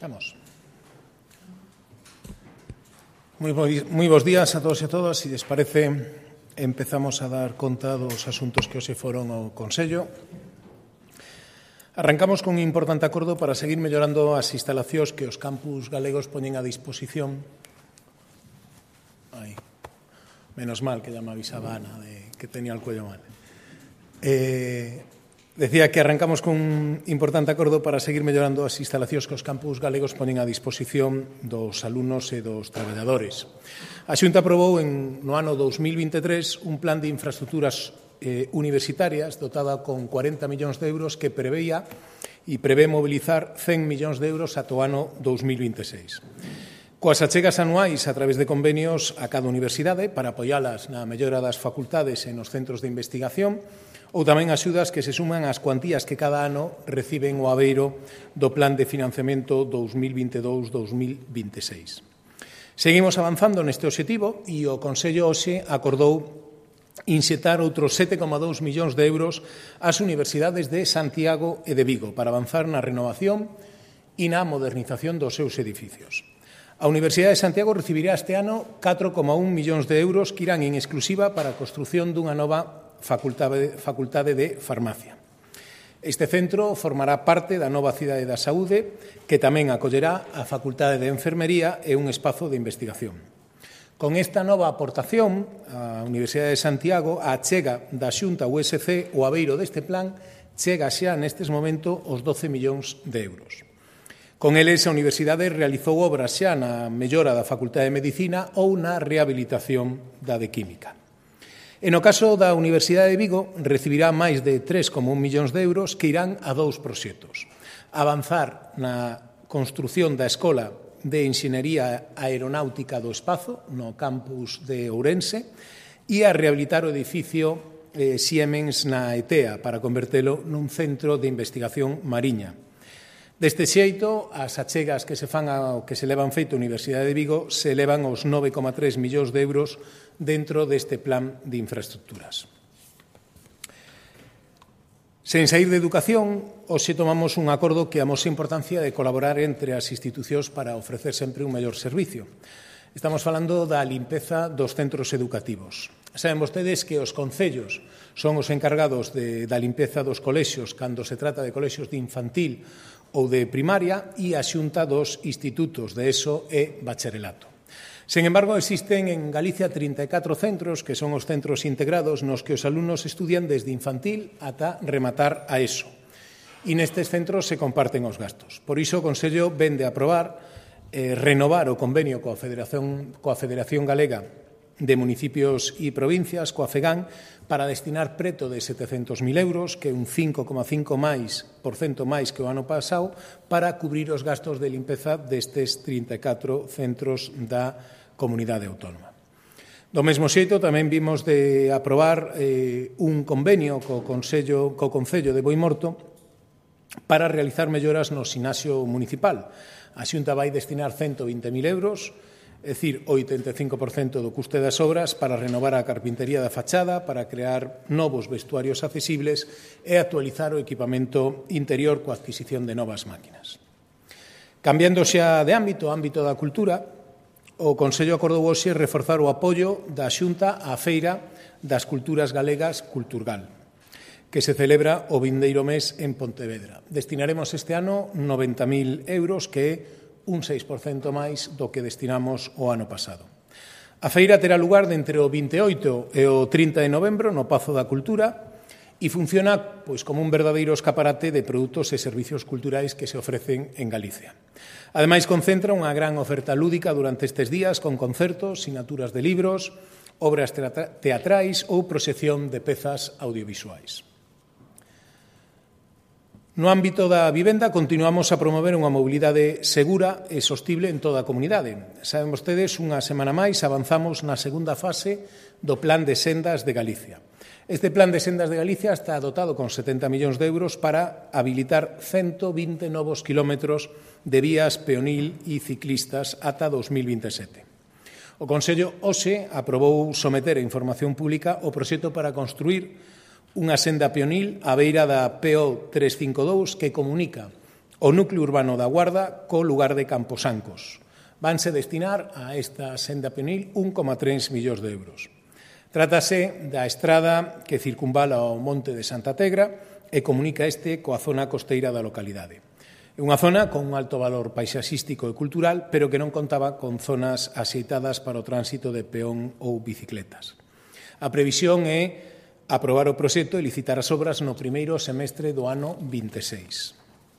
Arrancamos. Moi bons días a todos e a todas. Se les parece, empezamos a dar conta dos asuntos que hoxe foron ao Consello. Arrancamos con un importante acordo para seguir mellorando as instalacións que os campus galegos poñen a disposición. Menos mal que ya me avisaba Ana de que tenía el cuello mal. Decía que arrancamos con un importante acordo para seguir mellorando as instalacións que os campus galegos poñen a disposición dos alumnos e dos traballadores. A Xunta aprobou no ano 2023 un plan de infraestructuras universitarias dotada con 40 millóns de euros que preveía e prevé mobilizar 100 millóns de euros ata o ano 2026. Coas achegas anuais a través de convenios a cada universidade para apoialas na mellora das facultades e nos centros de investigación ou tamén axudas que se suman ás cuantías que cada ano reciben o abeiro do Plan de Financiamento 2022-2026. Seguimos avanzando neste obxectivo e o Consello hoxe acordou inxetar outros 7,2 millóns de euros ás universidades de Santiago e de Vigo para avanzar na renovación e na modernización dos seus edificios. A Universidade de Santiago recibirá este ano 4,1 millóns de euros que irán en exclusiva para a construción dunha nova facultade de farmacia. Este centro formará parte da nova Cidade da Saúde, que tamén acollerá a Facultade de Enfermería e un espazo de investigación. Con esta nova aportación, a Universidade de Santiago, a achega da Xunta USC, o abeiro deste plan, chega xa nestes momentos os 12 millóns de euros. Con eles, a Universidade realizou obras xa na mellora da Facultade de Medicina ou na rehabilitación da de Química. E no caso da Universidade de Vigo, recibirá máis de 3,1 millóns de euros que irán a dous proxectos. Avanzar na construción da Escola de Enxeñería Aeronáutica do Espazo, no campus de Ourense, e a rehabilitar o edificio Siemens na ETEA para convertelo nun centro de investigación mariña. Deste xeito, as achegas que se fan ao que se levan feito a Universidade de Vigo se elevan aos 9,3 millóns de euros dentro deste plan de infraestructuras. Sen saír de educación, hoxe tomamos un acordo que amosa a importancia de colaborar entre as institucións para ofrecer sempre un mellor servicio. Estamos falando da limpeza dos centros educativos. Saben vostedes que os concellos son os encargados da limpeza dos colexios cando se trata de colexios de infantil ou de primaria e a Xunta dos institutos de ESO e bacharelato. Sen embargo, existen en Galicia 34 centros, que son os centros integrados nos que os alumnos estudian desde infantil ata rematar a ESO. E nestes centros se comparten os gastos. Por iso, o Consello vende a aprobar renovar o convenio coa Federación Galega de Municipios e Provincias, coa FEGAN, para destinar preto de 700.000 euros, que é un 5,5% máis que o ano pasado, para cubrir os gastos de limpeza destes 34 centros da comunidade autónoma. Do mesmo xeito, tamén vimos de aprobar un convenio co Concello de Boimorto para realizar melloras no ximnasio municipal. A Xunta vai destinar 120.000 euros, é dicir, o 85% do custe das obras para renovar a carpintería da fachada, para crear novos vestuarios accesibles e actualizar o equipamento interior coa adquisición de novas máquinas. Cambiando xa de ámbito da cultura, o Consello acordou hoxe reforzar o apoio da Xunta á Feira das Culturas Galegas Culturgal, que se celebra o vindeiro mes en Pontevedra. Destinaremos este ano 90.000 euros, que é un 6% máis do que destinamos o ano pasado. A feira terá lugar entre o 28 e o 30 de novembro no Pazo da Cultura e funciona como un verdadeiro escaparate de produtos e servicios culturais que se ofrecen en Galicia. Ademais, concentra unha gran oferta lúdica durante estes días con concertos, sinaturas de libros, obras teatrais ou proxección de pezas audiovisuais. No ámbito da vivenda, continuamos a promover unha mobilidade segura e sostible en toda a comunidade. Saben vostedes, unha semana máis avanzamos na segunda fase do Plan de Sendas de Galicia. Este Plan de Sendas de Galicia está dotado con 70 millóns de euros para habilitar 120 novos kilómetros de vías peonil e ciclistas ata 2027. O Consello hoxe aprobou someter a información pública o proxecto para construir unha senda peonil á beira da PO 352 que comunica o núcleo urbano da Guarda co lugar de Camposancos. Vanse destinar a esta senda peonil 1,3 millóns de euros. Trátase da estrada que circunvala o monte de Santa Tegra e comunica este coa zona costeira da localidade. É unha zona con un alto valor paisaxístico e cultural, pero que non contaba con zonas axeitadas para o tránsito de peón ou bicicletas. A previsión é aprobar o proxecto e licitar as obras no primeiro semestre do ano 26.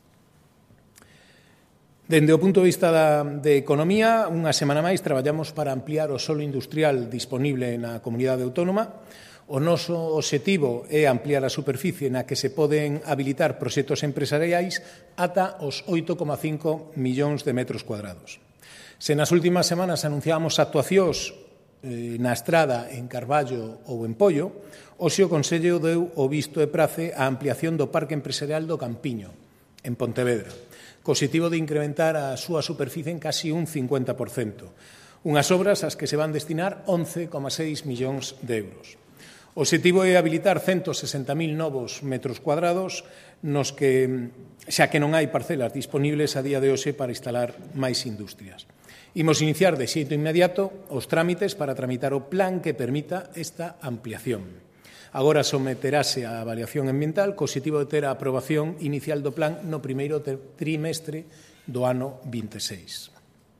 Dende o punto de vista de economía, unha semana máis traballamos para ampliar o solo industrial disponible na comunidade autónoma. O noso obxectivo é ampliar a superficie na que se poden habilitar proxectos empresariais ata os 8,5 millóns de metros cuadrados. Se nas últimas semanas anunciábamos actuacións na estrada en Carballo ou en Pollo, hoxe o Consello deu o visto e prace á ampliación do Parque Empresarial do Campiño, en Pontevedra, co obxectivo de incrementar a súa superficie en casi un 50%. Unhas obras ás que se van destinar 11,6 millóns de euros. O obxectivo é habilitar 160.000 novos metros cuadrados, nos que, xa que non hai parcelas disponibles a día de hoxe para instalar máis industrias. Imos iniciar de xeito inmediato os trámites para tramitar o plan que permita esta ampliación. Agora someterase a avaliación ambiental co obxectivo de ter a aprobación inicial do plan no primeiro trimestre do ano 26.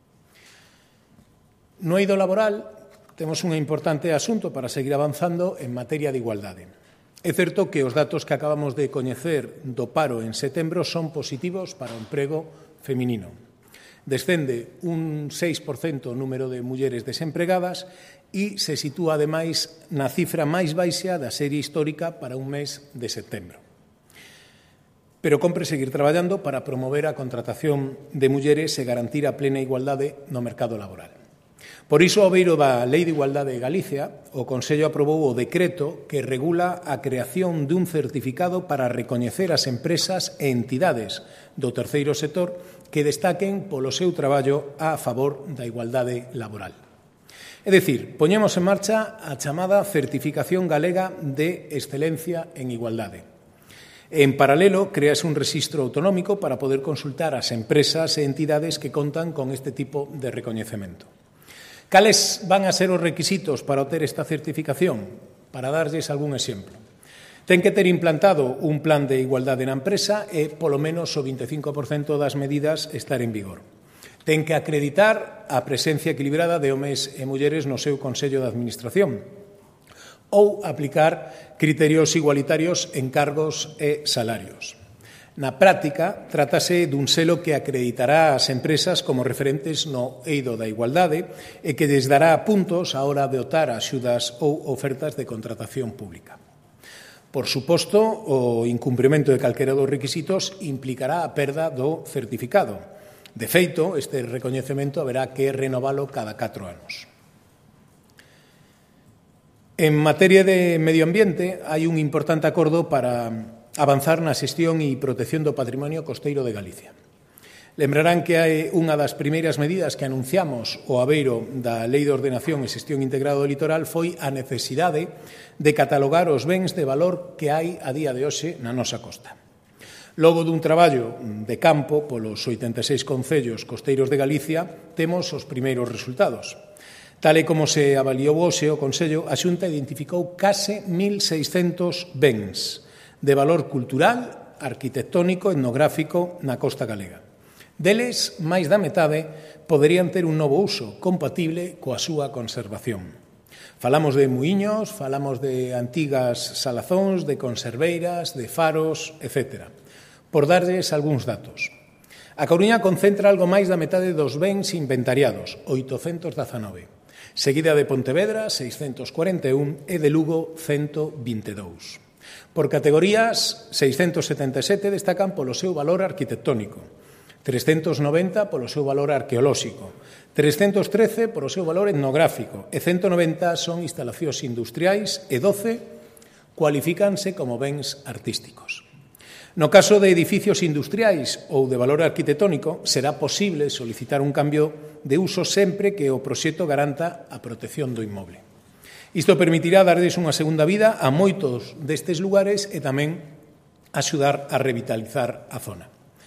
No eido laboral, temos un importante asunto para seguir avanzando en materia de igualdade. É certo que os datos que acabamos de coñecer do paro en setembro son positivos para o emprego feminino. Descende un 6% o número de mulleres desempregadas e se sitúa, ademais, na cifra máis baixa da serie histórica para un mes de setembro. Pero compre seguir traballando para promover a contratación de mulleres e garantir a plena igualdade no mercado laboral. Por iso, ao beiro da Lei de Igualdade de Galicia, o Consello aprobou o decreto que regula a creación dun certificado para recoñecer as empresas e entidades do terceiro sector que destaquen polo seu traballo a favor da igualdade laboral. É dicir, poñemos en marcha a chamada Certificación Galega de Excelencia en Igualdade. En paralelo, crease un rexistro autonómico para poder consultar as empresas e entidades que contan con este tipo de recoñecemento. Cales van a ser os requisitos para obter esta certificación? Para darlles algún exemplo. Ten que ter implantado un plan de igualdade na empresa e, polo menos, o 25% das medidas estar en vigor. Ten que acreditar a presencia equilibrada de homes e mulleres no seu Consello de Administración ou aplicar criterios igualitarios en cargos e salarios. Na práctica, trátase dun selo que acreditará as empresas como referentes no eido da igualdade e que lles dará puntos á hora de optar a axudas ou ofertas de contratación pública. Por suposto, o incumprimento de calquera dos requisitos implicará a perda do certificado. De feito, este recoñecemento haberá que renovalo cada 4 anos. En materia de medio ambiente, hai un importante acordo para avanzar na xestión e protección do patrimonio costeiro de Galicia. Lembrarán que hai unha das primeiras medidas que anunciamos ao abeiro da Lei de Ordenación e Xestión Integrado do Litoral foi a necesidade de catalogar os bens de valor que hai a día de hoxe na nosa costa. Logo dun traballo de campo polos 86 concellos costeiros de Galicia, temos os primeiros resultados. Tal e como se avaliou hoxe o Consello, a Xunta identificou case 1.600 bens de valor cultural, arquitectónico, etnográfico na costa galega. Deles, máis da metade poderían ter un novo uso compatible coa súa conservación. Falamos de muíños, falamos de antigas salazóns, de conserveiras, de faros, etc. Por darlles algúns datos. A Coruña concentra algo máis da metade dos bens inventariados, 819, seguida de Pontevedra, 641, e de Lugo, 122. Por categorías, 677 destacan polo seu valor arquitectónico, 390 polo seu valor arqueolóxico, 313 polo seu valor etnográfico e 190 son instalacións industriais e 12 cualifícanse como bens artísticos. No caso de edificios industriais ou de valor arquitectónico, será posible solicitar un cambio de uso sempre que o proxecto garanta a protección do inmoble. Isto permitirá darlles unha segunda vida a moitos destes lugares e tamén axudar a revitalizar a zona.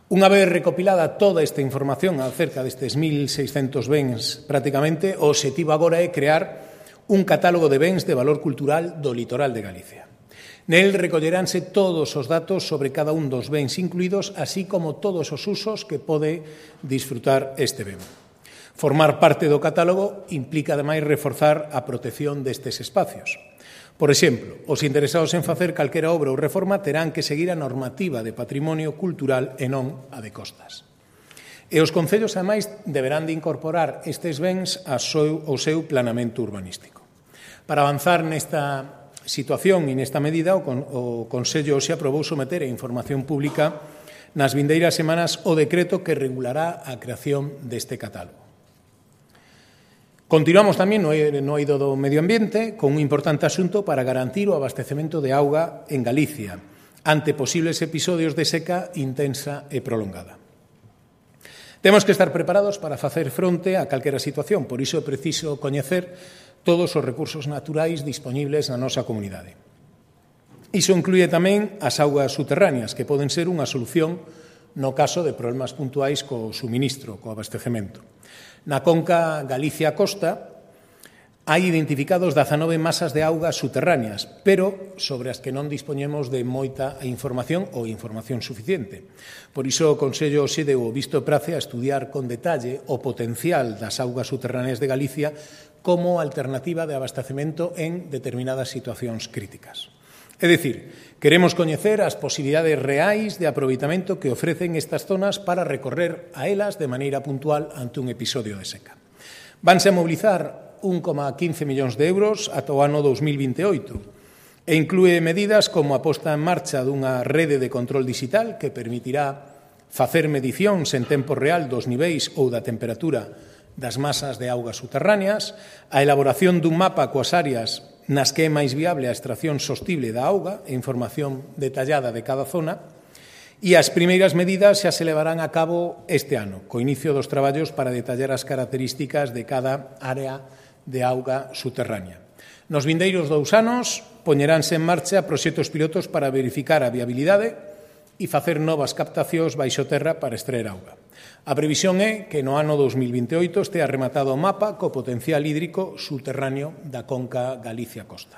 Unha vez recopilada toda esta información acerca destes 1.600 bens prácticamente, o obxectivo agora é crear un catálogo de bens de valor cultural do litoral de Galicia. Nel recolleránse todos os datos sobre cada un dos bens incluídos, así como todos os usos que pode disfrutar este ben. Formar parte do catálogo implica, ademais, reforzar a protección destes espacios. Por exemplo, os interesados en facer calquera obra ou reforma terán que seguir a normativa de patrimonio cultural e non a de costas. E os concellos, ademais, deberán de incorporar estes bens ao seu planeamento urbanístico. Para avanzar nesta situación e nesta medida, o Consello se aprobou someter a información pública nas vindeiras semanas o decreto que regulará a creación deste catálogo. Continuamos tamén no eido do medio ambiente con un importante asunto para garantir o abastecemento de auga en Galicia ante posibles episodios de seca intensa e prolongada. Temos que estar preparados para facer fronte a calquera situación, por iso é preciso coñecer todos os recursos naturais dispoñibles na nosa comunidade. Iso inclúe tamén as augas subterráneas, que poden ser unha solución no caso de problemas puntuais co suministro, co abastecemento. Na conca Galicia-Costa hai identificados 19 masas de augas subterráneas, pero sobre as que non dispoñemos de moita información ou información suficiente. Por iso o Consello se deu o visto prace a estudiar con detalle o potencial das augas subterráneas de Galicia como alternativa de abastecemento en determinadas situacións críticas. É dicir, queremos coñecer as posibilidades reais de aproveitamento que ofrecen estas zonas para recorrer a elas de maneira puntual ante un episodio de seca. Vanse a mobilizar 1,15 millóns de euros ata o ano 2028 e inclúe medidas como a posta en marcha dunha rede de control digital que permitirá facer medicións en tempo real dos niveis ou da temperatura das masas de augas subterráneas, a elaboración dun mapa coas áreas nas que é máis viable a extracción sostible da auga e información detallada de cada zona, e as primeiras medidas xa se levarán a cabo este ano, co inicio dos traballos para detallar as características de cada área de auga subterránea. Nos vindeiros 2 anos poñeránse en marcha proxectos pilotos para verificar a viabilidade e facer novas captacións baixo terra para extraer auga. A previsión é que no ano 2028 estea rematado o mapa co potencial hídrico subterráneo da conca Galicia-Costa.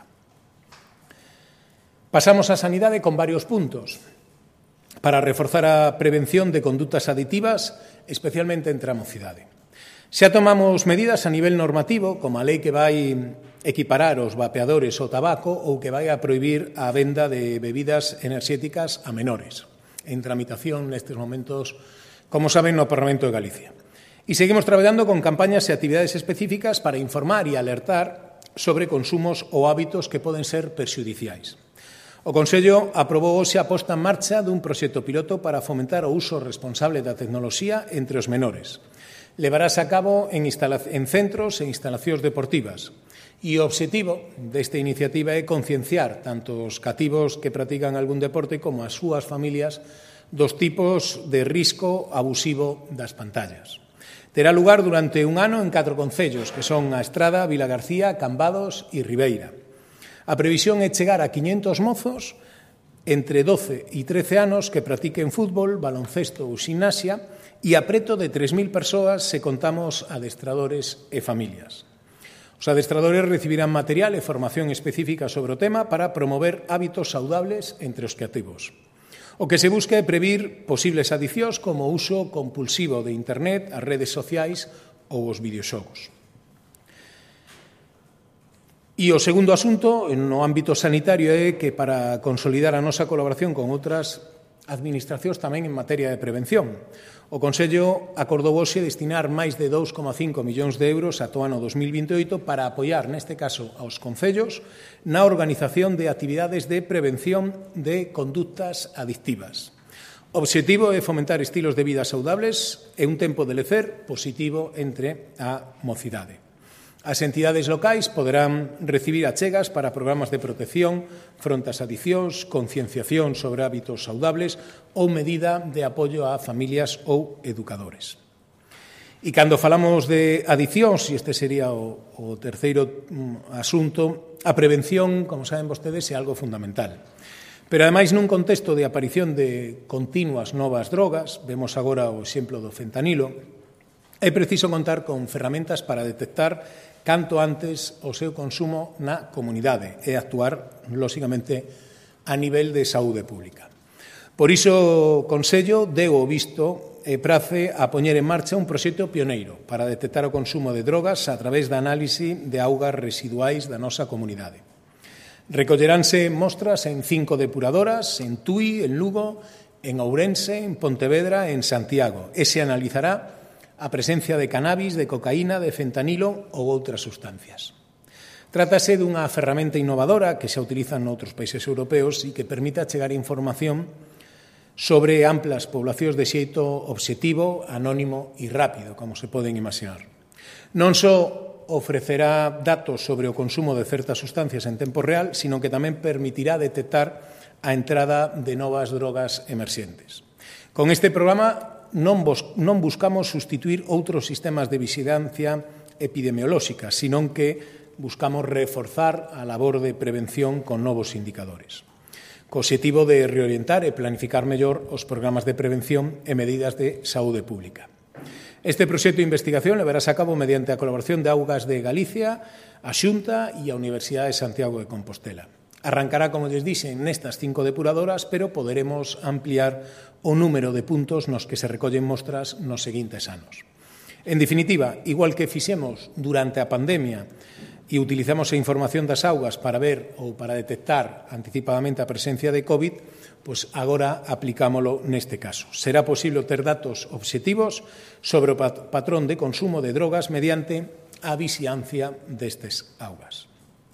Pasamos á sanidade con varios puntos para reforzar a prevención de condutas aditivas, especialmente entre a mocidade. Xa tomamos medidas a nivel normativo, como a lei que vai equiparar os vapeadores ao tabaco ou que vai a prohibir a venda de bebidas enerxéticas a menores, en tramitación nestes momentos, como saben, no Parlamento de Galicia. E seguimos traballando con campañas e actividades específicas para informar e alertar sobre consumos ou hábitos que poden ser perxudiciais. O Consello aprobou hoxe a posta en marcha dun proxecto piloto para fomentar o uso responsable da tecnoloxía entre os menores. Levarase a cabo en centros e instalacións deportivas. E o obxectivo desta iniciativa é concienciar tanto os cativos que practican algún deporte como as súas familias dos tipos de risco abusivo das pantallas. Terá lugar durante un ano en 4 concellos, que son a Estrada, Vilagarcía, Cambados e Ribeira. A previsión é chegar a 500 mozos entre 12 e 13 anos que practiquen fútbol, baloncesto ou ximnasia e a preto de 3.000 persoas se contamos adestradores e familias. Os adestradores recibirán material e formación específica sobre o tema para promover hábitos saudables entre os cativos. O que se busca é previr posibles adicións como o uso compulsivo de Internet, as redes sociais ou os videoxogos. E o segundo asunto, no ámbito sanitario, é que para consolidar a nosa colaboración con outras administracións tamén en materia de prevención, o Consello acordou hoxe destinar máis de 2,5 millóns de euros ata o ano 2028 para apoiar, neste caso, aos concellos na organización de actividades de prevención de conductas adictivas. O obxectivo é fomentar estilos de vida saudables e un tempo de lecer positivo entre a mocidade. As entidades locais poderán recibir achegas para programas de protección fronte ás adicións, concienciación sobre hábitos saudables ou medida de apoio a familias ou educadores. E cando falamos de adicións, e este sería o terceiro asunto, a prevención, como saben vostedes, é algo fundamental. Pero, ademais, nun contexto de aparición de continuas novas drogas, vemos agora o exemplo do fentanilo, é preciso contar con ferramentas para detectar canto antes o seu consumo na comunidade e actuar, lóxicamente, a nivel de saúde pública. Por iso, o Consello deu o visto e prace a poñer en marcha un proxecto pioneiro para detectar o consumo de drogas a través da análise de augas residuais da nosa comunidade. Recolleránse mostras en 5 depuradoras, en Tui, en Lugo, en Ourense, en Pontevedra e en Santiago, e se analizará a presencia de cannabis, de cocaína, de fentanilo ou outras sustancias. Trátase dunha ferramenta innovadora que se utiliza noutros países europeos e que permite chegar información sobre amplas poblacións de xeito obxectivo, anónimo e rápido, como se poden imaginar. Non só ofrecerá datos sobre o consumo de certas sustancias en tempo real, sino que tamén permitirá detectar a entrada de novas drogas emerxentes. Con este programa non buscamos sustituir outros sistemas de vigilancia epidemiolóxica, sino que buscamos reforzar a labor de prevención con novos indicadores, co obxectivo de reorientar e planificar mellor os programas de prevención e medidas de saúde pública. Este proxecto de investigación levarase a cabo mediante a colaboración de Augas de Galicia, a Xunta e a Universidade de Santiago de Compostela. Arrancará, como lles dixen, nestas 5 depuradoras, pero poderemos ampliar o número de puntos nos que se recollen mostras nos seguintes anos. En definitiva, igual que fixemos durante a pandemia e utilizamos a información das augas para ver ou para detectar anticipadamente a presencia de COVID, pois agora aplicámolo neste caso. Será posible ter datos obxectivos sobre o patrón de consumo de drogas mediante a vixilancia destes augas.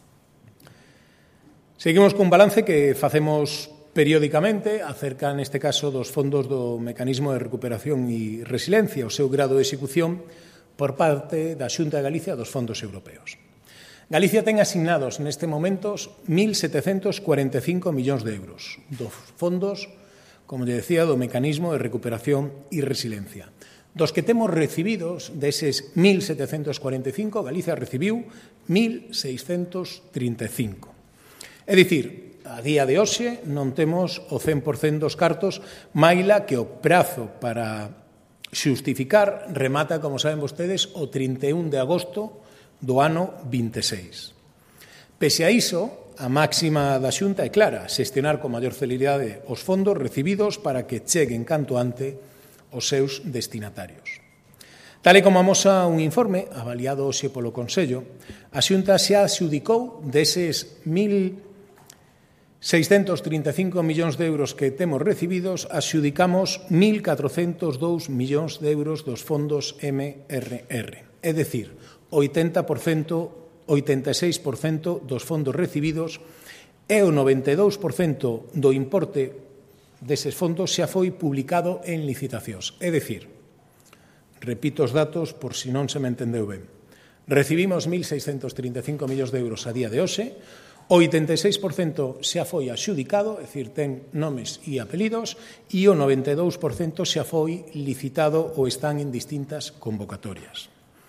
Seguimos cun balance que facemos periódicamente acerca, neste caso, dos fondos do Mecanismo de Recuperación e Resiliencia, o seu grado de execución por parte da Xunta de Galicia dos fondos europeos. Galicia ten asignados neste momento 1.745 millóns de euros dos fondos, como lle decía, do Mecanismo de Recuperación e Resiliencia. Dos que temos recibidos, deses 1.745, Galicia recibiu 1.635. É dicir, a día de hoxe non temos o 100% dos cartos, maila que o prazo para xustificar remata, como saben vostedes, o 31 de agosto do ano 26. Pese a iso, a máxima da Xunta é clara, xestionar con maior celeridade os fondos recibidos para que cheguen canto ante os seus destinatarios. Tal e como amosa un informe avaliado hoxe polo Consello, a Xunta xa adxudicou deses 1.635 millóns de euros que temos recibidos, adxudicamos 1.402 millóns de euros dos fondos MRR, é dicir, 86% dos fondos recibidos e o 92% do importe deses fondos xa foi publicado en licitacións. É dicir, repito os datos por si non se me entendeu ben, recibimos 1.635 millóns de euros a día de hoxe, o 86% xa foi adxudicado, é dicir, ten nomes e apelidos, e o 92% xa foi licitado ou están en distintas convocatorias.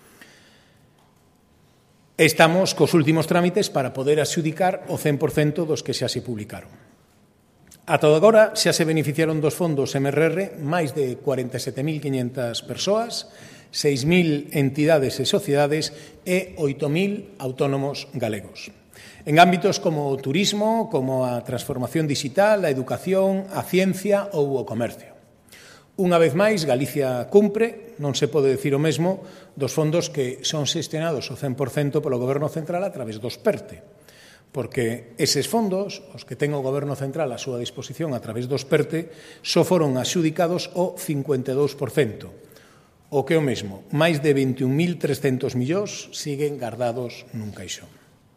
Estamos cos últimos trámites para poder adxudicar o 100% dos que xa se publicaron. Ata agora xa se beneficiaron dos fondos MRR máis de 47.500 persoas, 6.000 entidades e sociedades e 8.000 autónomos galegos. En ámbitos como o turismo, como a transformación digital, a educación, a ciencia ou o comercio. Unha vez máis, Galicia cumpre, non se pode dicir o mesmo, dos fondos que son xestionados o 100% polo Goberno Central a través dos PERTE, porque eses fondos, os que ten o Goberno Central a súa disposición a través dos PERTE, só foron adxudicados o 52%, o que é o mesmo, máis de 21.300 millóns siguen guardados nun caixón.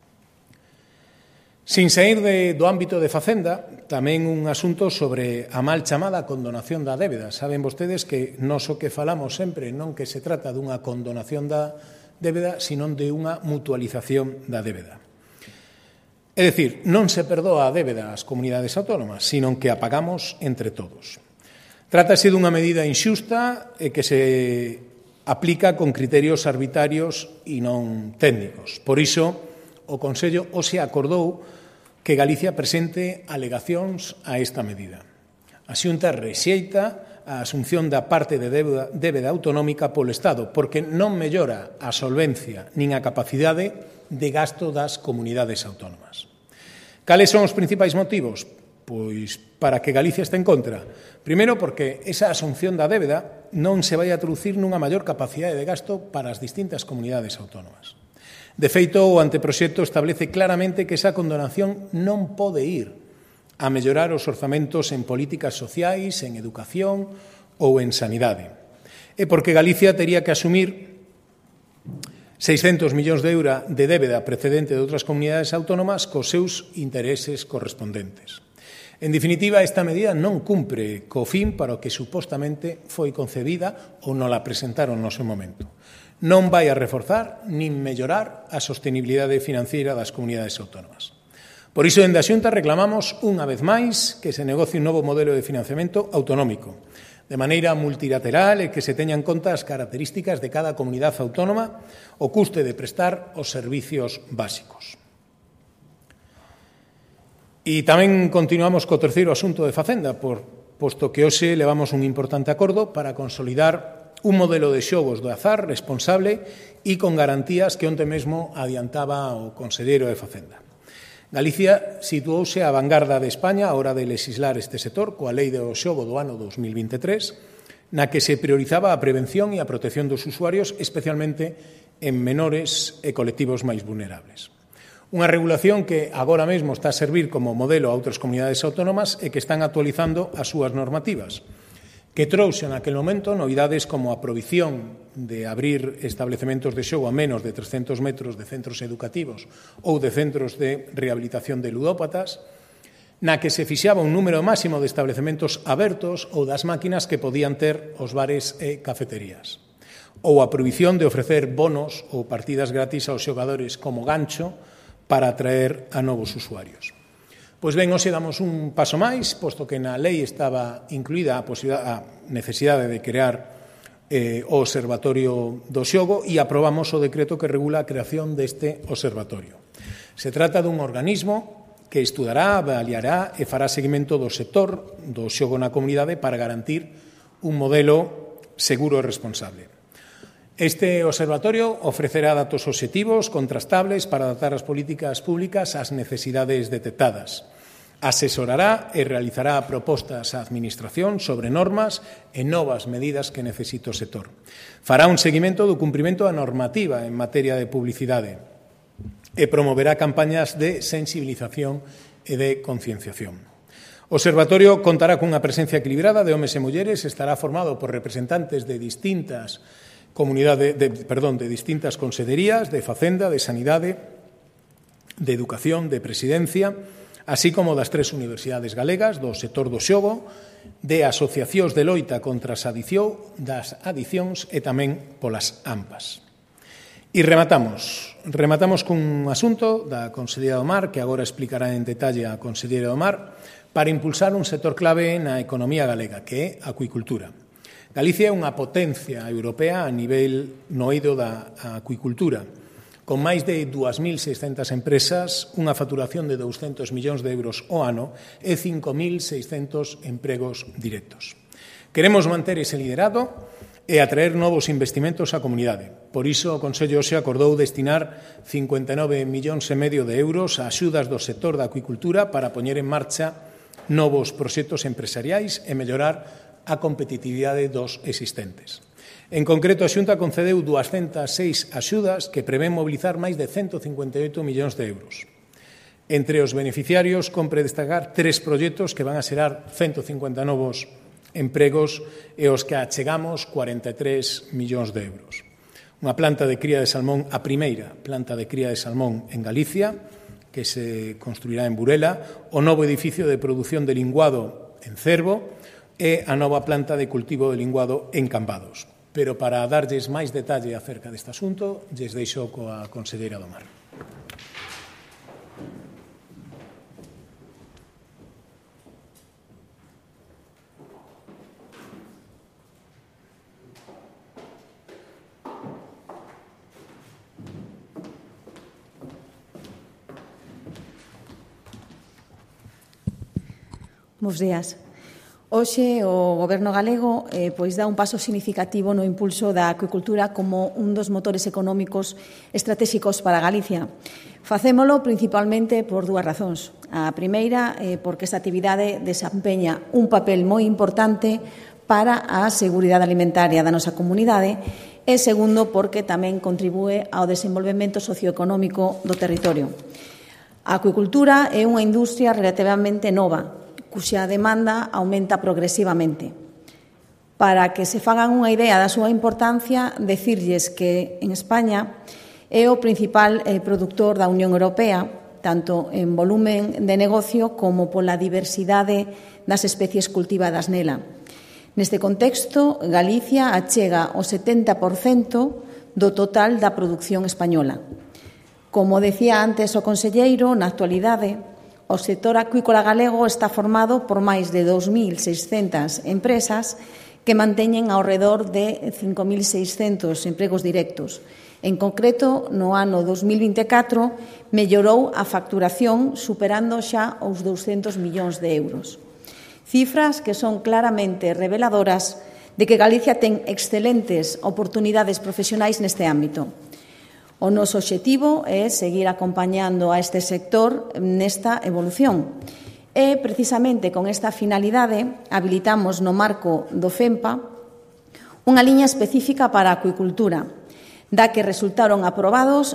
Sin saír do ámbito de Facenda, tamén un asunto sobre a mal chamada condonación da débeda. Saben vostedes que nós o que falamos sempre non que se trata dunha condonación da débeda, sino de unha mutualización da débeda. É dicir, non se perdoa a débeda ás comunidades autónomas, sino que a pagamos entre todos. Trátase dunha medida inxusta e que se aplica con criterios arbitrarios e non técnicos. Por iso, o Consello hoxe acordou que Galicia presente alegacións a esta medida. A Xunta rexeita a asunción da parte de débeda autonómica polo Estado, porque non mellora a solvencia nin a capacidade de gasto das comunidades autónomas. Cales son os principais motivos? Pois para que Galicia este en contra. Primeiro, porque esa asunción da débeda non se vai a traducir nunha maior capacidade de gasto para as distintas comunidades autónomas. De feito, o anteproxecto establece claramente que esa condonación non pode ir a mellorar os orzamentos en políticas sociais, en educación ou en sanidade. E porque Galicia tería que asumir 600 millóns de euros de débeda precedente de outras comunidades autónomas cos seus intereses correspondentes. En definitiva, esta medida non cumpre co fin para o que supostamente foi concebida ou non la presentaron no seu momento. Non vai a reforzar nin mellorar a sostenibilidade financiera das comunidades autónomas. Por iso, dende a Xunta reclamamos unha vez máis que se negocie un novo modelo de financiamento autonómico, de maneira multilateral e que se teñan en conta as características de cada comunidade autónoma, o custe de prestar os servicios básicos. E tamén continuamos co terceiro asunto de Facenda, posto que hoxe levamos un importante acordo para consolidar un modelo de xogos do azar responsable e con garantías que onte mesmo adiantaba o conselleiro de Facenda. Galicia situouse á vanguarda de España a hora de legislar este sector coa Lei do xogo do ano 2023, na que se priorizaba a prevención e a protección dos usuarios, especialmente en menores e colectivos máis vulnerables. Unha regulación que agora mesmo está a servir como modelo a outras comunidades autónomas e que están actualizando as súas normativas, que trouxe naquel momento novidades como a prohibición de abrir establecementos de xogo a menos de 300 metros de centros educativos ou de centros de rehabilitación de ludópatas, na que se fixaba un número máximo de establecementos abertos ou das máquinas que podían ter os bares e cafeterías, ou a prohibición de ofrecer bonos ou partidas gratis aos xogadores como gancho para atraer a novos usuarios. Pois ben, hoxe damos un paso máis, posto que na lei estaba incluída a necesidade de crear o Observatorio do Xogo e aprobamos o decreto que regula a creación deste observatorio. Se trata dun organismo que estudará, avaliará e fará seguimento do sector do xogo na comunidade para garantir un modelo seguro e responsable. Este observatorio ofrecerá datos obxectivos, contrastables, para adaptar as políticas públicas ás necesidades detectadas. Asesorará e realizará propostas á Administración sobre normas e novas medidas que necesita o sector. Fará un seguimento do cumprimento da normativa en materia de publicidade e promoverá campañas de sensibilización e de concienciación. O observatorio contará cunha presencia equilibrada de homes e mulleres, estará formado por representantes de distintas distintas consellerías, de Facenda, de Sanidade, de Educación, de Presidencia, así como das 3 universidades galegas, do sector do xogo, de asociacións de loita contra das adicións e tamén polas AMPAs. E rematamos cun asunto da Conselleira do Mar, que agora explicará en detalle a Conselleira do Mar, para impulsar un sector clave na economía galega, que é a acuicultura. Galicia é unha potencia europea a nivel no eido da acuicultura, con máis de 2.600 empresas, unha facturación de 200 millóns de euros ao ano e 5.600 empregos directos. Queremos manter ese liderado e atraer novos investimentos á comunidade. Por iso, o Consello hoxe acordou destinar 59,5 millóns de euros a axudas do sector da acuicultura para poñer en marcha novos proxectos empresariais e mellorar a competitividade dos existentes. En concreto, a Xunta concedeu 206 axudas que prevén mobilizar máis de 158 millóns de euros. Entre os beneficiarios, compre destacar 3 proxectos que van a xerar 150 novos empregos e os que achegamos 43 millóns de euros. Unha planta de cría de salmón, a primeira planta de cría de salmón en Galicia, que se construirá en Burela, o novo edificio de produción de linguado en Cervo, e a nova planta de cultivo de linguado en Cambados. Pero para darlles máis detalle acerca deste asunto, lles deixo coa Conselleira do Mar. Bos días. Hoxe o Goberno galego dá un paso significativo no impulso da acuicultura como un dos motores económicos estratégicos para Galicia. Facémolo principalmente por dúas razóns. A primeira, porque esta actividade desempeña un papel moi importante para a seguridade alimentaria da nosa comunidade e, segundo, porque tamén contribúe ao desenvolvemento socioeconómico do territorio. A acuicultura é unha industria relativamente nova, cuxa demanda aumenta progresivamente. Para que se fagan unha idea da súa importancia, decirlles que en España é o principal produtor da Unión Europea, tanto en volumen de negocio como pola diversidade das especies cultivadas nela. Neste contexto, Galicia achega o 70% do total da produción española. Como decía antes o conselleiro, na actualidade, o sector acuícola galego está formado por máis de 2.600 empresas que manteñen ao redor de 5.600 empregos directos. En concreto, no ano 2024, mellorou a facturación superando xa os 200 millóns de euros. Cifras que son claramente reveladoras de que Galicia ten excelentes oportunidades profesionais neste ámbito. O noso obxectivo é seguir acompañando a este sector nesta evolución. E, precisamente, con esta finalidade, habilitamos no marco do FEMPA unha liña específica para a acuicultura, da que resultaron aprobados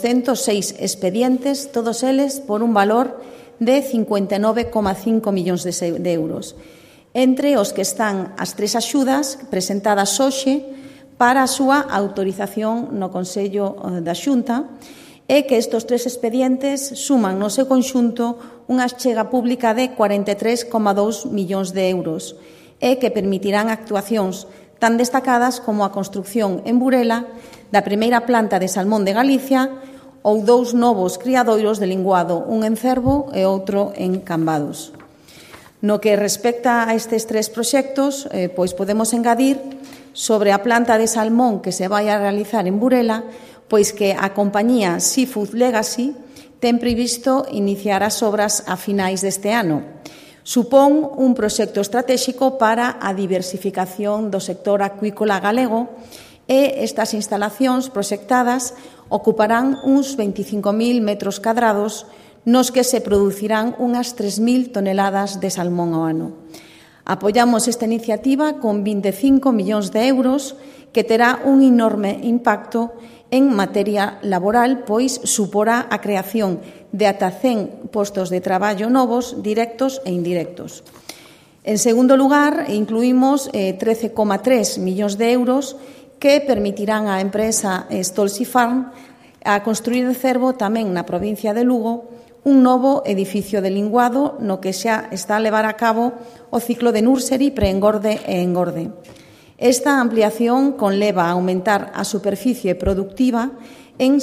206 expedientes, todos eles por un valor de 59,5 millóns de euros, entre os que están as 3 axudas presentadas hoxe para a súa autorización no Consello da Xunta e que estes 3 expedientes suman no seu conxunto unha achega pública de 43,2 millóns de euros e que permitirán actuacións tan destacadas como a construción en Burela da primeira planta de salmón de Galicia ou 2 novos criadoiros de linguado, un en Cervo e outro en Cambados. No que respecta a estes 3 proxectos, podemos engadir sobre a planta de salmón que se vai a realizar en Burela, pois que a compañía Seafood Legacy ten previsto iniciar as obras a finais deste ano. Supón un proxecto estratégico para a diversificación do sector acuícola galego e estas instalacións proxectadas ocuparán uns 25.000 metros cadrados nos que se producirán unhas 3.000 toneladas de salmón ao ano. Apoiamos esta iniciativa con 25 millóns de euros que terá un enorme impacto en materia laboral, pois suporá a creación de ata 100 postos de traballo novos, directos e indirectos. En segundo lugar, incluímos 13,3 millóns de euros que permitirán á empresa Stolzy Farm a construir en Cervo, tamén na provincia de Lugo, un novo edificio de linguado no que xa está a levar a cabo o ciclo de nursery, preengorde e engorde. Esta ampliación conleva a aumentar a superficie productiva en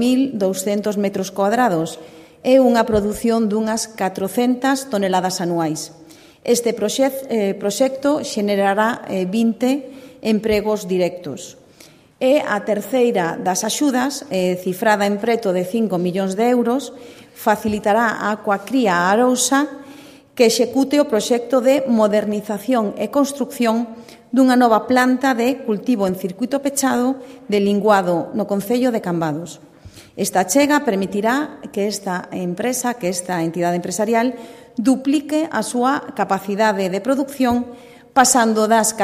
7.200 metros cuadrados e unha produción dunhas 400 toneladas anuais. Este proxecto xenerará 20 empregos directos. E a terceira das axudas, cifrada en preto de 5 millóns de euros, facilitará a Aquacría Arousa que execute o proxecto de modernización e construcción dunha nova planta de cultivo en circuito pechado de linguado no concello de Cambados. Esta achega permitirá que esta empresa, que esta entidade empresarial, duplique a súa capacidade de produción pasando das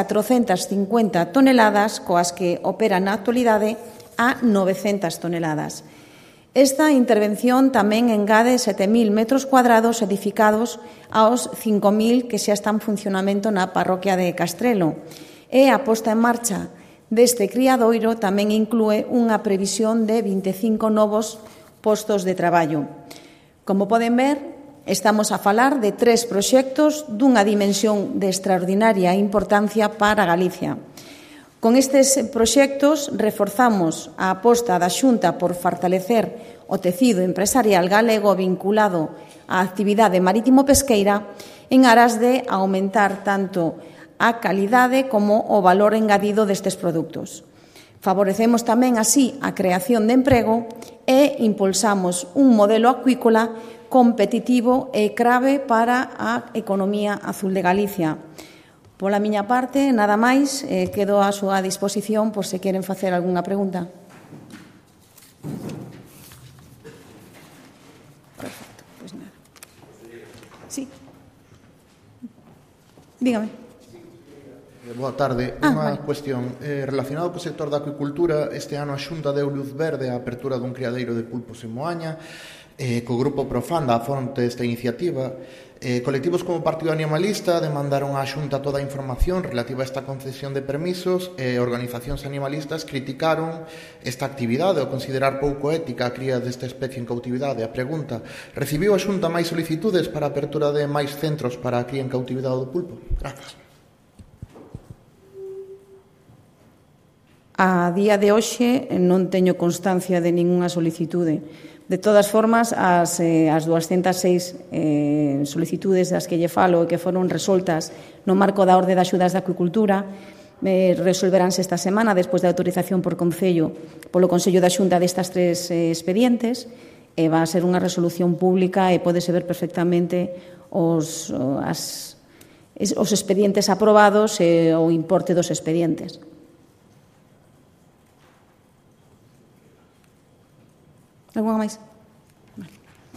450 toneladas coas que opera na actualidade a 900 toneladas. Esta intervención tamén engade 7.000 metros cuadrados edificados aos 5.000 que xa están en funcionamento na parroquia de Castrelo. E a posta en marcha deste criadoiro tamén inclúe unha previsión de 25 novos postos de traballo. Como poden ver, estamos a falar de 3 proxectos dunha dimensión de extraordinaria importancia para Galicia. Con estes proxectos reforzamos a aposta da Xunta por fortalecer o tecido empresarial galego vinculado á actividade marítimo-pesqueira en aras de aumentar tanto a calidade como o valor engadido destes produtos. Favorecemos tamén así a creación de emprego e impulsamos un modelo acuícola competitivo e grave para a economía azul de Galicia. Pola miña parte, nada máis, quedo á súa disposición por se queren facer algunha pregunta. Perfecto, pois nada. Sí. Dígame. Boa tarde. Unha cuestión relacionada co sector da acuicultura. Este ano a Xunta deu luz verde á apertura dun criadeiro de pulpos en Moaña. Co grupo Profanda a fonte esta iniciativa. Colectivos como o Partido Animalista demandaron á Xunta toda a información relativa a esta concesión de permisos e organizacións animalistas criticaron esta actividade ao considerar pouco ética a cría desta especie en cautividade. A pregunta: recibiu a Xunta máis solicitudes para a apertura de máis centros para a cría en cautividade do pulpo? Grazas. A día de hoxe non teño constancia de ningunha solicitude. De todas formas, as 206 solicitudes das que lle falo e que foron resoltas no marco da Orde de Axudas da Acuicultura resolveránse esta semana despois da autorización por Concello polo Consello da Xunta destas 3 expedientes e va a ser unha resolución pública e pódese ver perfectamente os expedientes aprobados e o importe dos expedientes. Alguna máis? Vale.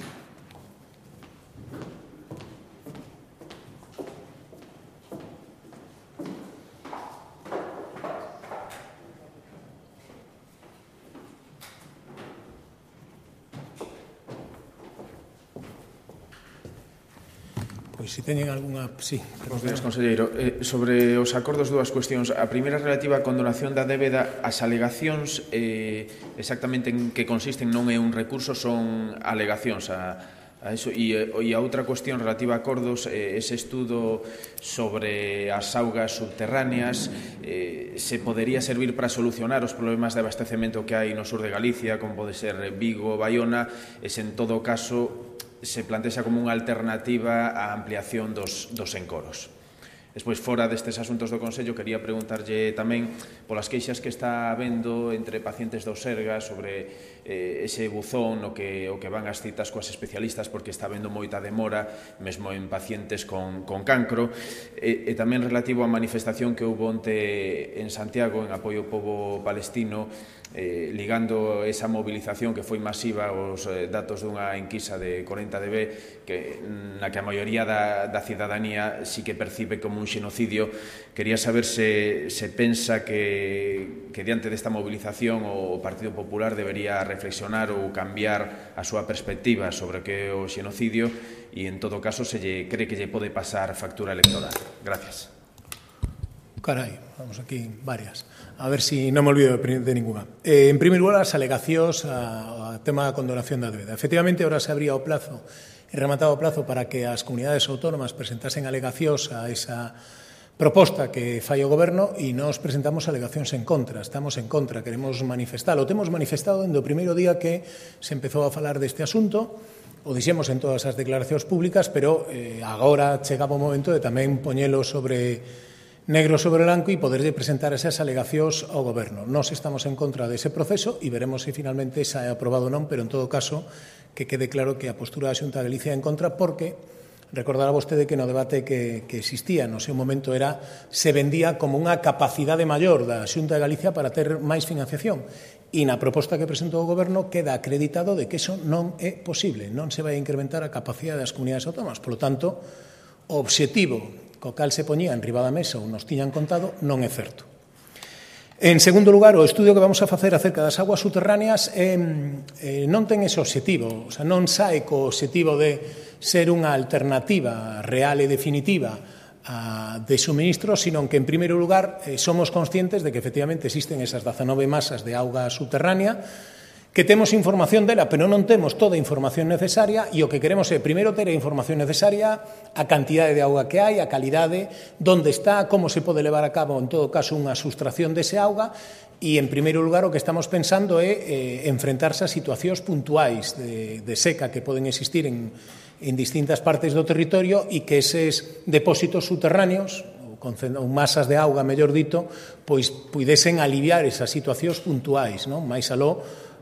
Pois se teñen algunha... Sí. Bos días, conselleiro. Sobre os acordos, dúas cuestións. A primeira relativa á condonación da débeda. As alegacións exactamente en que consisten non é un recurso, son alegacións a eso. E a outra cuestión relativa a acordos, ese estudo sobre as augas subterráneas, se podería servir para solucionar os problemas de abastecemento que hai no sur de Galicia, como pode ser Vigo, Baiona, e se en todo caso se plantexa como unha alternativa á ampliación dos encoros. Despois, fora destes asuntos do Consello, quería preguntarlle tamén polas queixas que está habendo entre pacientes do Sergas sobre ese buzón o que van as citas coas especialistas, porque está habendo moita demora, mesmo en pacientes con cancro, e tamén relativo á manifestación que houve onte en Santiago en apoio ao pobo palestino, ligando esa movilización que foi masiva aos datos dunha enquisa de 40DB na que a maioría da cidadanía sí que percibe como un xenocidio. Quería saber se pensa que diante desta movilización o Partido Popular debería reflexionar ou cambiar a súa perspectiva sobre o que é o xenocidio e, en todo caso, se lle cree que lle pode pasar factura electoral. Gracias. Carai, vamos aquí varias. A ver si non me olvido de ninguna. En primer lugar, as alegacións ao tema da condonación da débeda. Efectivamente, ahora se abría o plazo e rematado o plazo para que as comunidades autónomas presentasen alegacións a esa proposta que fai o Goberno e nós presentamos alegacións en contra. Estamos en contra, queremos manifestalo. O temos manifestado dende o primeiro día que se empezou a falar deste asunto, o dixemos en todas as declaracións públicas, pero agora chegaba o momento de tamén poñelo sobre negro sobre branco e poderlle presentar esas alegacións ao Goberno. Nós estamos en contra dese proceso e veremos se finalmente xa é aprobado ou non, pero en todo caso que quede claro que a postura da Xunta de Galicia é en contra, porque recordará vostede que no debate que existía no seu momento era se vendía como unha capacidade maior da Xunta de Galicia para ter máis financiación. E na proposta que presentou o Goberno queda acreditado de que iso non é posible, non se vai a incrementar a capacidade das comunidades autónomas. Por lo tanto, o obxectivo co cal se poñía en riba da mesa ou nos tiñan contado non é certo. En segundo lugar, o estudio que vamos a facer acerca das aguas subterráneas non ten ese obxectivo, o sea, non sae co obxectivo de ser unha alternativa real e definitiva de suministro, sino que, en primeiro lugar, somos conscientes de que efectivamente existen esas 19 masas de auga subterránea, que temos información dela, pero non temos toda a información necesaria, e o que queremos é, primeiro, ter a información necesaria, a cantidade de auga que hai, a calidade, onde está, como se pode levar a cabo, en todo caso, unha sustracción dese auga, e, en primeiro lugar, o que estamos pensando é enfrentarse a situacións puntuais de seca que poden existir en distintas partes do territorio e que eses depósitos subterráneos, ou masas de auga, mellor dito, pois pudesen aliviar esas situacións puntuais, non? Mais aló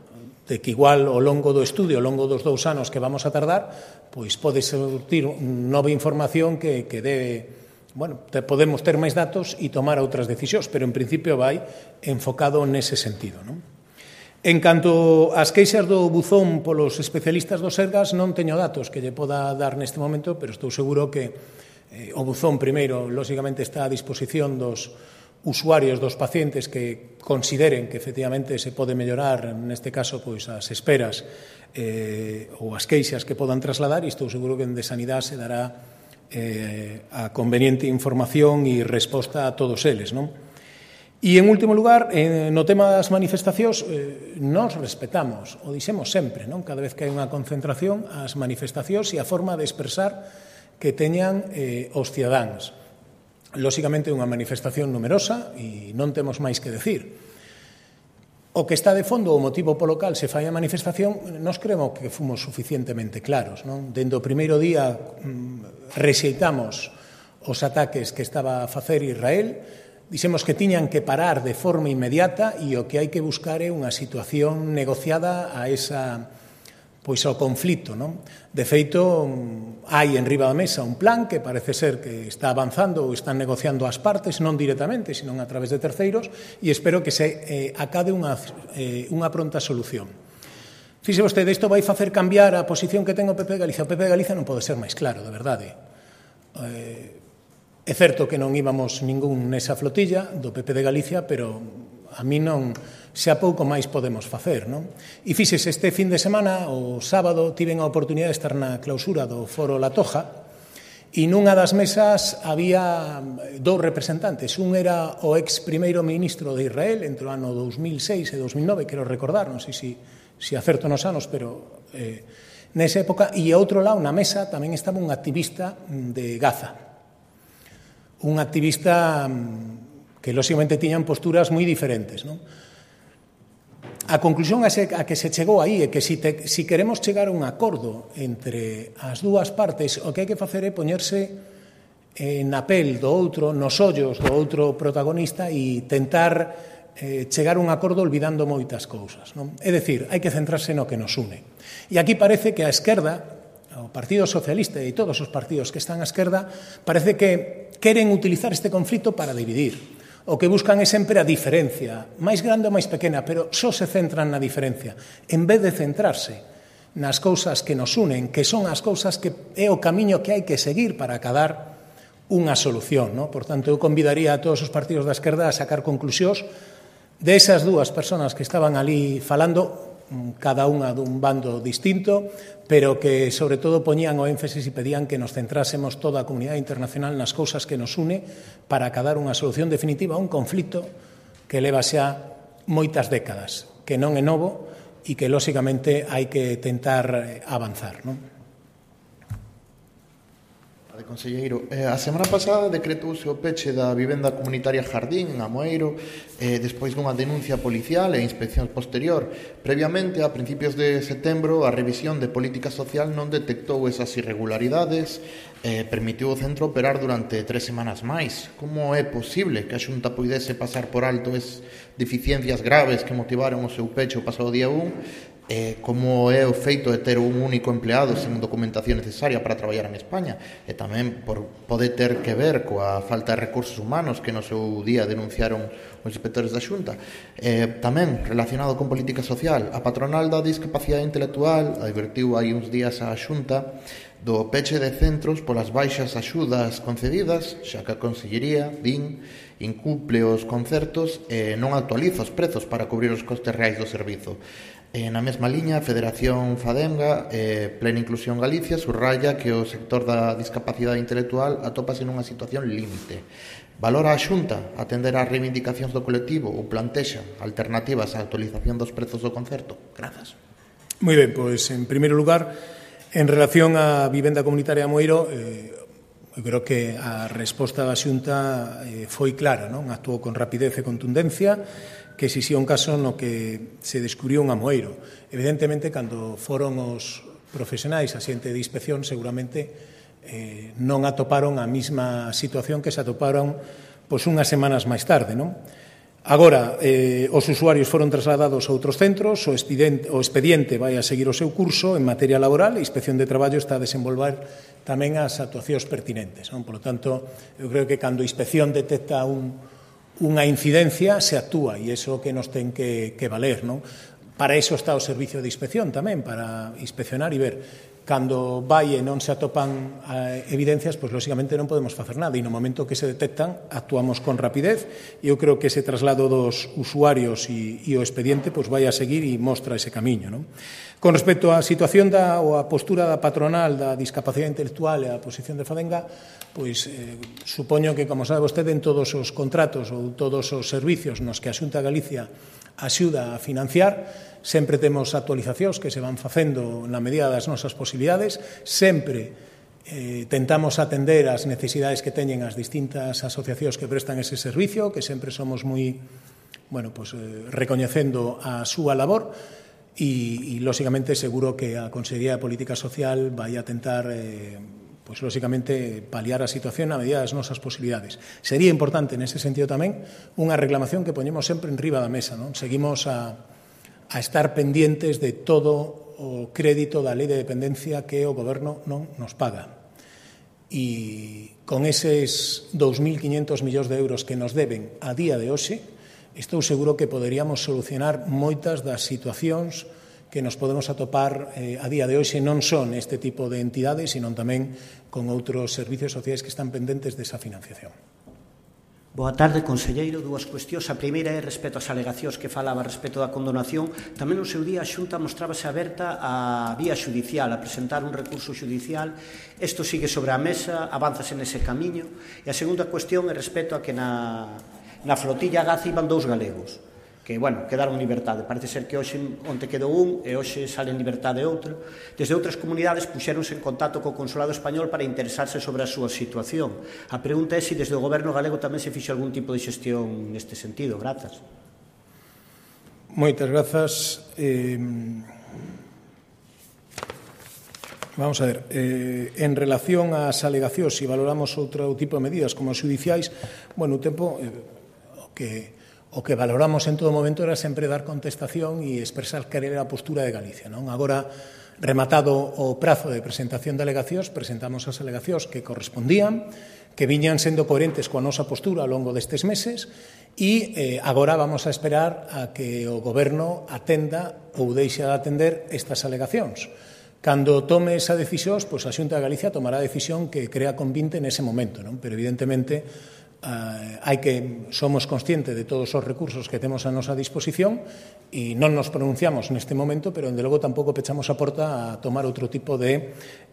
de que igual ao longo do estudio, ao longo dos 2 anos que vamos a tardar, pois pode surtir nova información que podemos ter máis datos e tomar outras decisións, pero en principio vai enfocado nese sentido, non? En canto ás queixas do buzón polos especialistas do Sergas, non teño datos que lle poda dar neste momento, pero estou seguro que o buzón, primeiro, lóxicamente está a disposición dos usuarios, dos pacientes que consideren que efectivamente se pode mellorar, neste caso, pois as esperas ou as queixas que podan trasladar, e estou seguro que en de Sanidade se dará a conveniente información e resposta a todos eles, non? E, en último lugar, no tema das manifestacións, nos respetamos, o dixemos sempre, non? Cada vez que hai unha concentración, as manifestacións e a forma de expresar que teñan os cidadáns. Lóxicamente, unha manifestación numerosa e non temos máis que decir. O que está de fondo, o motivo polo cal se fai a manifestación, nos creemos que fomos suficientemente claros, non? Dende o primeiro día rexeitamos os ataques que estaba a facer Israel, dixemos que tiñan que parar de forma inmediata e o que hai que buscar é unha situación negociada a esa, pois ao conflito, non? De feito, hai en riba da mesa un plan que parece ser que está avanzando ou están negociando as partes, non directamente, sino a través de terceiros, e espero que se acabe unha pronta solución. Fixe vostede, isto vai facer cambiar a posición que ten o PP de Galicia. O PP de Galicia non pode ser máis claro, de verdade. É certo que non íbamos ningún nesa flotilla do PP de Galicia, pero a mí non, xa pouco máis podemos facer, non? E fixes, este fin de semana, o sábado, tiven a oportunidade de estar na clausura do Foro La Toja, e nunha das mesas había 2 representantes. Un era o ex primeiro ministro de Israel entre o ano 2006 e 2009, quero recordar, non sei se acerto nos anos, pero nesa época, e a outro lado, na mesa, tamén estaba un activista de Gaza. Un activista que, lóxicamente, tiñan posturas moi diferentes, non? A conclusión a que se chegou aí é que si queremos chegar a un acordo entre as dúas partes, o que hai que facer é poñerse na pel do outro, nos ollos do outro protagonista e tentar chegar a un acordo olvidando moitas cousas, non? É dicir, hai que centrarse no que nos une. E aquí parece que a esquerda, o Partido Socialista e todos os partidos que están á esquerda, parece que queren utilizar este conflito para dividir. O que buscan é sempre a diferencia, máis grande ou máis pequena, pero só se centran na diferencia, en vez de centrarse nas cousas que nos unen, que son as cousas que é o camiño que hai que seguir para acadar unha solución, non? Por tanto, eu convidaría a todos os partidos da esquerda a sacar conclusións desas 2 persoas que estaban ali falando, cada unha dun bando distinto, pero que, sobre todo, poñían o énfasis e pedían que nos centrásemos toda a comunidade internacional nas cousas que nos une para acadar unha solución definitiva a un conflito que leva xa moitas décadas, que non é novo e que, lóxicamente, hai que tentar avanzar, non? Conselleiro, a semana pasada decretouse o peche da vivenda comunitaria Jardín en Amoeiro despois dunha denuncia policial e inspección posterior. Previamente, a principios de setembro, a revisión de política social non detectou esas irregularidades, permitiu o centro operar durante 3 semanas máis. Como é posible que a Xunta puidese pasar por alto as deficiencias graves que motivaron o seu peche o pasado día 1? Como é o feito de ter un único empleado sen documentación necesaria para traballar en España, e tamén por poder ter que ver coa falta de recursos humanos que no seu día denunciaron os inspectores da Xunta. Tamén relacionado con política social, a patronal da discapacidade intelectual advertiu hai uns días á Xunta do peche de centros polas baixas axudas concedidas, xa que a Consellería, din, incumple os concertos e non actualiza os prezos para cubrir os costes reais do servizo. Na mesma liña, a Federación Fadenga, Plena Inclusión Galicia, subraya que o sector da discapacidade intelectual atópase nunha situación límite. Valora a Xunta atender ás reivindicacións do colectivo ou plantexa alternativas á actualización dos prezos do concerto? Grazas. Moi ben, pois, en primeiro lugar, en relación á vivenda comunitaria Amoeiro, eu creo que a resposta da Xunta foi clara, non? Actuou con rapidez e contundencia, que existía un caso no que se descubriu un amoeiro. Evidentemente, cando foron os profesionais a xente de inspección, seguramente non atoparon a mesma situación que se atoparon pois unhas semanas máis tarde, non? Agora, os usuarios foron trasladados a outros centros, o expediente vai a seguir o seu curso en materia laboral e a Inspección de Traballo está a desenvolver tamén as actuacións pertinentes. Por lo tanto, eu creo que cando a Inspección detecta unha incidencia, se actúa e iso que nos ten que valer. Para iso está o servicio de inspección tamén, para inspeccionar e ver. Cando vai e non se atopan evidencias, pois, lóxicamente, non podemos facer nada. E no momento que se detectan, actuamos con rapidez. E eu creo que ese traslado dos usuarios e o expediente pois, vai a seguir e mostra ese camiño. Con respecto á situación ou a postura da patronal da discapacidade intelectual e a posición de Fadenga, pois supoño que, como sabe vostede, en todos os contratos ou todos os servicios nos que a Xunta de Galicia axuda a financiar, sempre temos actualizacións que se van facendo na medida das nosas posibilidades, sempre tentamos atender as necesidades que teñen as distintas asociacións que prestan ese servicio, que sempre somos moi, recoñecendo a súa labor e, lóxicamente, seguro que a Consellería de Política Social vai a tentar lóxicamente, paliar a situación na medida das nosas posibilidades. Sería importante, nese sentido tamén, unha reclamación que poñemos sempre en riba da mesa. Seguimos a estar pendientes de todo o crédito da Lei de Dependencia que o Goberno non nos paga. E con eses 2.500 millóns de euros que nos deben a día de hoxe, estou seguro que poderíamos solucionar moitas das situacións que nos podemos atopar a día de hoxe, non son este tipo de entidades, sino tamén con outros servicios sociais que están pendentes desa financiación. Boa tarde, conselleiro. Dúas cuestións. A primeira é respecto ás alegacións que falaba respecto da condonación. Tamén no seu día a Xunta mostrábase aberta á vía xudicial, a presentar un recurso xudicial. Isto sigue sobre a mesa, avánzase nese camiño. E a segunda cuestión é respecto a que na flotilla Gaza iban 2 galegos que, quedaron en liberdade. Parece ser que hoxe onte quedou un e hoxe sale en liberdade outro. Desde outras comunidades puxéronse en contacto co Consulado Español para interesarse sobre a súa situación. A pregunta é se desde o Goberno galego tamén se fixo algún tipo de xestión neste sentido. Grazas. Moitas grazas. Vamos a ver, en relación ás alegacións, se valoramos outro tipo de medidas como as judiciais, o tempo o que valoramos en todo momento era sempre dar contestación e expresar cal era a postura de Galicia. Agora, rematado o prazo de presentación de alegacións, presentamos as alegacións que correspondían, que viñan sendo coherentes coa nosa postura ao longo destes meses e agora vamos a esperar a que o Goberno atenda ou deixe de atender estas alegacións. Cando tome esa decisión, a Xunta de Galicia tomará a decisión que crea convinte nese momento, pero evidentemente somos conscientes de todos os recursos que temos a nosa disposición e non nos pronunciamos neste momento, pero, dende logo, tampouco pechamos a porta a tomar outro tipo de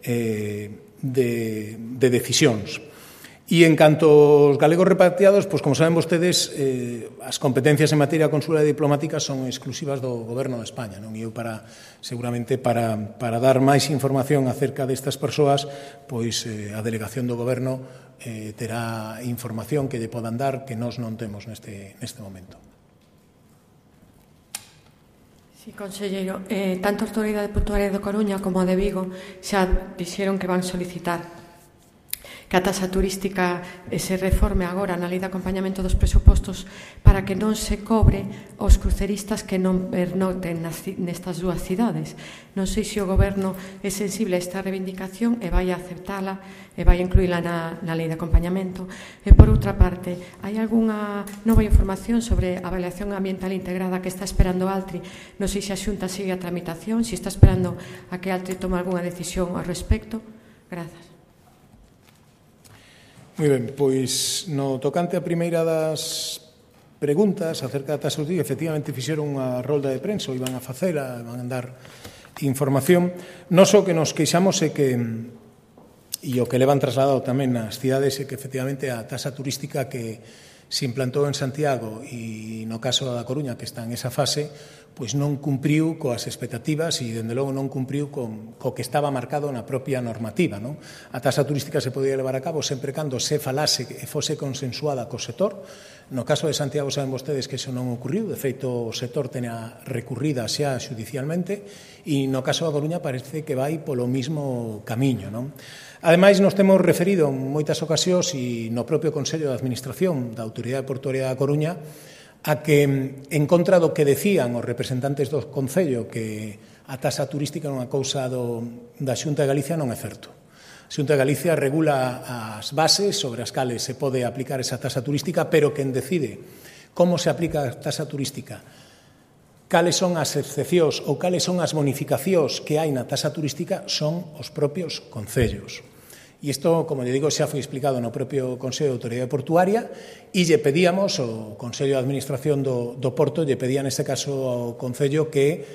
decisións. E, en canto aos galegos repatriados, como saben vostedes, as competencias en materia consular e diplomática son exclusivas do Goberno de España. E eu, seguramente, para dar máis información acerca destas persoas, a delegación do Goberno terá información que lle podan dar que nós non temos neste momento. Sí, conselleiro, tanto a Autoridade Portuaria de Coruña como a de Vigo xa dixeron que van solicitar que a taxa turística se reforme agora na Lei de Acompañamento dos Presupostos para que non se cobre aos cruceristas que non pernoten nestas dúas cidades. Non sei se o Goberno é sensible a esta reivindicación e vai a aceptala e vai a incluíla na Lei de Acompañamento. E, por outra parte, hai algunha nova información sobre a avaliación ambiental integrada que está esperando Altri? Non sei se a Xunta sigue a tramitación, se está esperando a que Altri tome algunha decisión ao respecto. Grazas. Moi ben, no tocante a primeira das preguntas acerca da taxa turística, efectivamente fixeron unha rolda de prensa, ou iban a facela, van a dar información. Nos o que nos queixamos é que, e o que levan trasladado tamén nas cidades, é que efectivamente a taxa turística que se implantou en Santiago e no caso da Coruña, que está en esa fase, non cumpriu coas expectativas e, dende logo, non cumpriu co que estaba marcado na propia normativa. A taxa turística se podía levar a cabo sempre cando se falase e fose consensuada co sector. No caso de Santiago saben vostedes que iso non ocurriu, de feito o sector tenha recurrida xa xudicialmente e no caso da Coruña parece que vai polo mismo camiño. Ademais, nos temos referido en moitas ocasións e no propio Consello de Administración da Autoridade Portuaria da Coruña a que, en contra do que decían os representantes do Concello, que a taxa turística é unha cousa da Xunta de Galicia, non é certo. A Xunta de Galicia regula as bases sobre as cales se pode aplicar esa taxa turística, pero quen decide como se aplica a taxa turística, cales son as excepcións ou cales son as bonificacións que hai na taxa turística son os propios concellos. E isto, como lle digo, xa foi explicado no propio Consello de Autoridade Portuaria e lle pedíamos, o Consello de Administración do Porto, lle pedía neste caso ao Concello que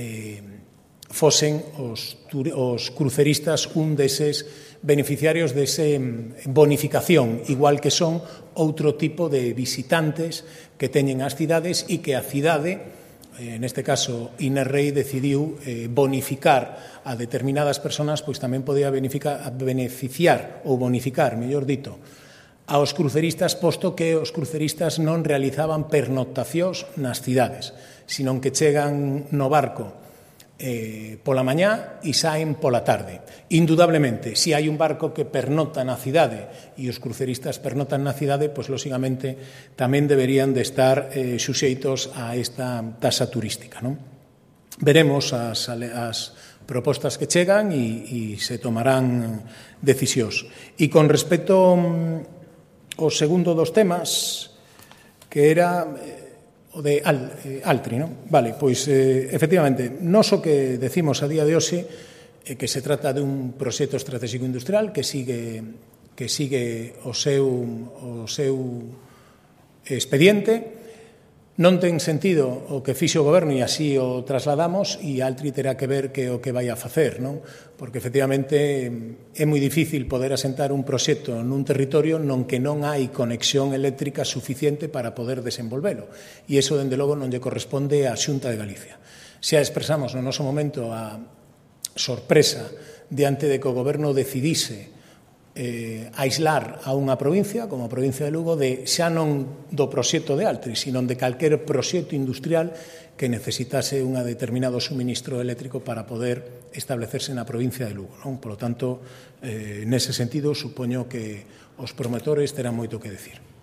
fosen os cruceristas un deses beneficiarios dese bonificación, igual que son outro tipo de visitantes que teñen as cidades e que a cidade, neste caso, Inés Rei decidiu bonificar a determinadas persoas, pois tamén podía beneficiar ou bonificar, mellor dito, aos cruceristas, posto que os cruceristas non realizaban pernoctacións nas cidades, sino que chegan no barco pola mañá e saen pola tarde. Indudablemente, se hai un barco que pernocta na cidade e os cruceristas pernoctan na cidade, pois, lóxicamente, tamén deberían de estar suxeitos a esta taxa turística, non? Veremos as propostas que chegan e se tomarán decisións. E con respecto ao segundo dos temas, que era o de Altri, non? Vale, pois, efectivamente, nós o que decimos a día de hoxe é que se trata dun proxecto estratégico industrial que sigue o seu expediente. Non ten sentido o que fixo o Goberno e así o trasladamos, e Altri terá que ver que o que vai a facer, non? Porque, efectivamente, é moi difícil poder asentar un proxecto nun territorio non que non hai conexión eléctrica suficiente para poder desenvolvelo. E iso, dende logo, non lle corresponde á Xunta de Galicia. Xa expresamos no noso momento a sorpresa diante de que o Goberno decidise aislar a unha provincia, como a provincia de Lugo, xa non do proxecto de Altri, sino de calquer proxecto industrial que necesitase un determinado suministro eléctrico para poder establecerse na provincia de Lugo, non? Por lo tanto, nese sentido, supoño que os promotores terán moito que decir.